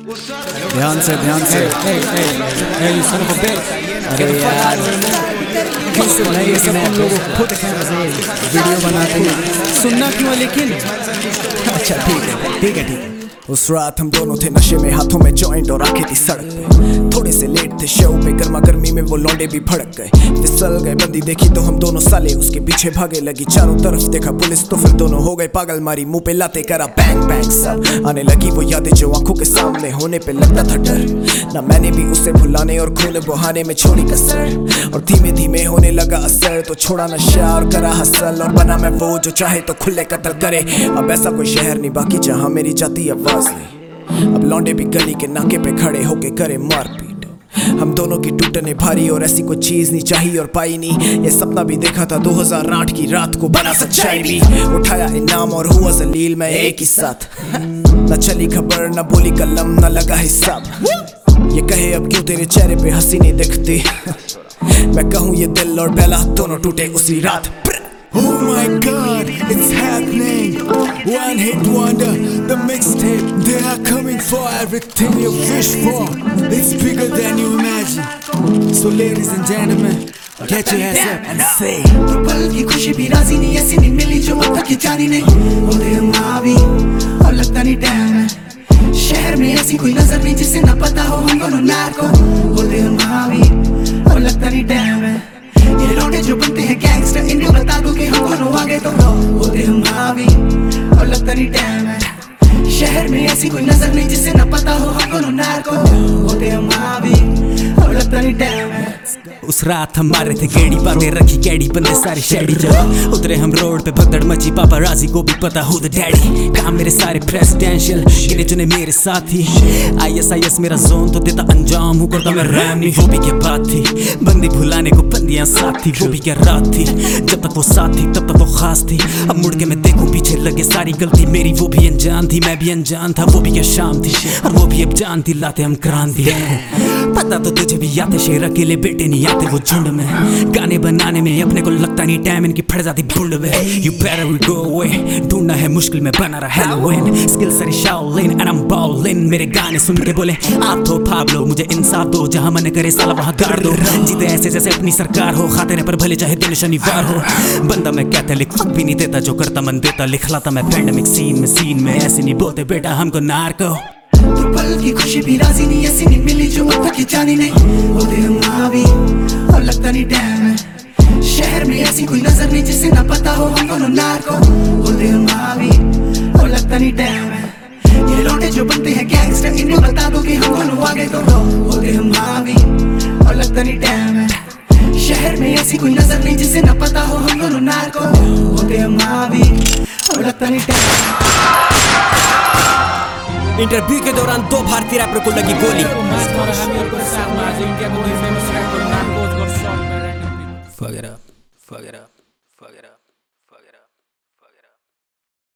ध्यान से अरे यार नहीं, ये सब हम लोग खुद वीडियो बनाते हैं, सुनना क्यों लेकिन। अच्छा ठीक है। उस रात हम दोनों थे नशे में, हाथों में जॉइंट और आंखें थी सड़क पे। थोड़े से लेट थे शो पे, गर्मा गर्मी में वो लौंडे भी भड़क गए, फिसल गए। बंदी देखी तो हम दोनों साले उसके पीछे भागे लगी। चारों तरफ देखा पुलिस तो फिर दोनों हो गए पागल, मारी मुंह पे लाते करा बैंग बैंग सब। आने लगी वो यादें जो आंखों के सामने होने पे लगता था डर। ना मैंने भी उसे भुलाने और खून बहाने में छोड़ी कसर, और धीमे धीमे होने लगा असर। तो छोड़ा नशा और करा हसल, और बना मैं वो जो चाहे तो खुले कत्ल करे। अब ऐसा कोई शहर नहीं बाकी जहां मेरी जाती आवाज नहीं। अब लौंडे भी गली के नाके पे खड़े होके करे मारपीट। हम दोनों की टूटने भारी, और ऐसी कोई चीज नहीं चाहिए और पाई नहीं। ये सपना भी देखा था 2008 की रात को, बना सच्चाई भी। उठाया इनाम और हुआ जलील मैं एक ही साथ। न चली खबर, न बोली कलम, न लगा हिसाब। ये कहे अब क्यों तेरे चेहरे पे हंसी नहीं दिखती। मैं कहूँ ये दिल और बेला दोनों टूटे उसी रात। Oh my God, it's happening. One hit wonder, the mixtape. They are coming for everything you wish for. It's bigger than you imagine. So ladies and gentlemen, get your hands up and say. तो पल की खुशी भी राजी नहीं, ऐसी नहीं मिली जो अब तक की जानी नहीं। होते हम हावी और लगता नहीं टाइम है। शहर में ऐसी कोई नजर नहीं जिसे न पता हो हम दोनों नार्को। होते हम हावी और लगता नहीं टाइम है। ये लौंडे जो बनते हैं गैंगस्टर, इन्हें बता दो कि हम दोनों आगे तो होते हम हावी और लगता नहीं टाइम है। शहर में ऐसी कोई नजर नहीं जिसे न पता हो हम दोनों नार्को। होते हम हावी और लगता नहीं टाइम है। उस रात हम मारे थे गेड़ी, बातें रखी कैडी, बंदे सारे शेडी। जब उतरे हम रोड पे भगदड़ मची, पापा राजी को भी पता हूँ द डैडी। काम मेरे सारे प्रेसिडेंशियल, गिने चुने मेरे साथी। IS मेरा जोन तो देता अंजाम, हूँ करता मैं रैम नहीं। वो भी क्या बात थी, बंदी भुलाने को बंदियां साथ थी। वो भी क्या रात थी, जब तक वो साथ थी तब तक वो खास थी। अब मुड़ के मैं देखूं पीछे लगे सारी गलती मेरी। वो भी अनजान थी, मैं भी अनजान था। वो भी क्या शाम थी, और वो भी अब जानती लाते हम क्रांति। पता तो तुझे भी आते शेर अकेले बेटे नहीं आते वो झुंड में। गाने बनाने में अपने को लगता नहीं टाइम, इनकी फट जाती बुंड में। You better go away, ढूंढना है मुश्किल में बना रहा Halloween। स्किल सारी शाओलिन and I'm ballin। मेरे गाने सुन के बोले आप तो पाब्लो, मुझे इंसाफ दो, जहां मन करे साला वहां गाड़ दो। जीते ऐसे जैसे अपनी सरकार हो, खाते रहे पर भले चाहे दिन शनिवार हो। बंदा मैं कहता लिख भी नहीं देता, जो करता मन देता लिख लाता मैं। पैंडेमिक सीन में ऐसे नहीं बोलते बेटा हमको नार्को। तो पल की खुशी भी राजी नहीं, ऐसी नहीं मिली जो अब तक की जानी नहीं। होते हम हावी और लगता नहीं टाइम है। शहर में ऐसी कोई नजर नहीं जिसे न पता हो हम दोनों नार्को। होते हम हावी और लगता नहीं टाइम है। ये लौंडे जो बनते हैं गैंगस्टर, इन्हें बता दो कि हम दोनों आगे तो होते हम हावी और लगता नहीं टाइम है। शहर में ऐसी कोई नजर नहीं जिसे न पता हो हम दोनों नार्को। होते हम हावी और लगता नहीं टाइम। इंटरव्यू के दौरान 2 भारतीय रैपर को लगी गोली।